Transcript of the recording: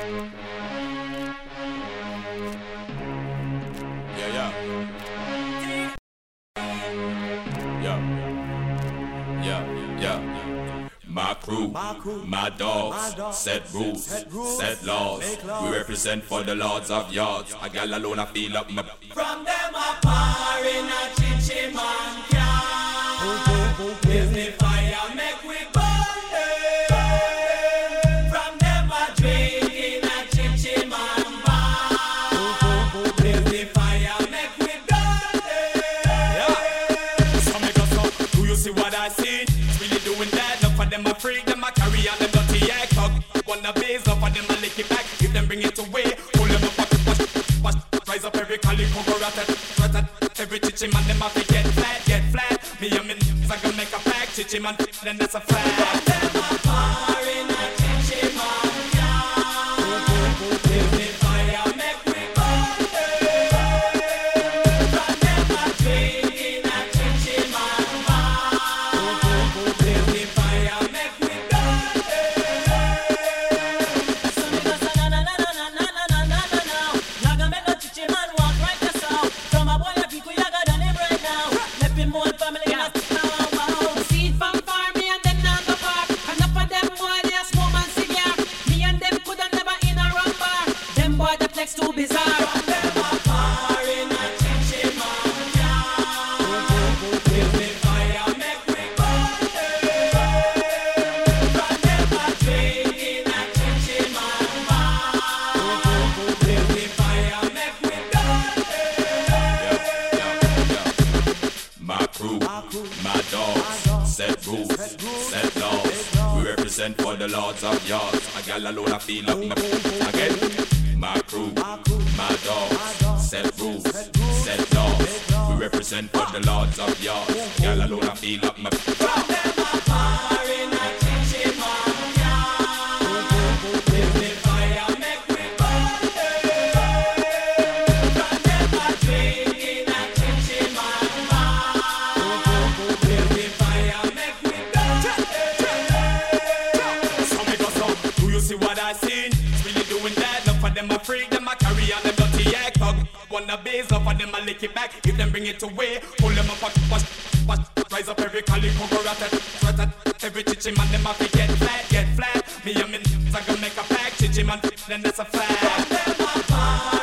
Yeah, yeah. My crew, my dogs, set rules, set laws. We represent for the lords of yards. A gal alone I feel up my. From them a par in a chichi man car. Is the fire make we burn them. From them a drink in a chichi man bar. Is the fire make we burn them. Yeah. So me go so, do you see what I see? It's really doing that. Enough of them a freak, them a carry on them dirty act. Wanna base, enough of them a lick it back. If them bring it away, pull them up, wash. Rise up every calico, go rat. Every chichi man, them have to get flat. Me and me I gonna make a pack, chichi man, then that's a fact. From them a par in a chichi man car. Is the fire make we burn them. From them a drink in a chichi man bar. Is the fire make we burn them. So me go say na. Yaga make no chichi man walk right this out. From a boy a people yaga done him right now. Let him more family in a seed from farm, me and them now go park. Enough of them boy they a smoke and cigar. Me and them coulda never in a rum bar. Them boy the flex too bizarre. From them a par in a chichi man car. Is the fire make we burn them. From them a drink in a chichi man bar. Is the fire make we burn them. My crew, my dogs, set rules, set laws. We represent for the lords of yards. A gal alone I feel up my. Again, my crew, my dogs, set rules, set laws. We represent for the lords of yards. A gal alone I feel up my. From them a par in a chichi man car. Is the fire make we burn them. From them a drink in a chichi man bar. Is the fire make we burn them. So me go so, do you see what I seen? It's really doing that. Enough of them a freak, them a carry on them dirty act. Wanna base, enough of them a lick it back. If them bring it away, pull them up, wash. Rise up every calico, go rat. Every chichi man, them a fi get flat. Me and me I gonna make a pack, chichi man, then that's a fact. From them a par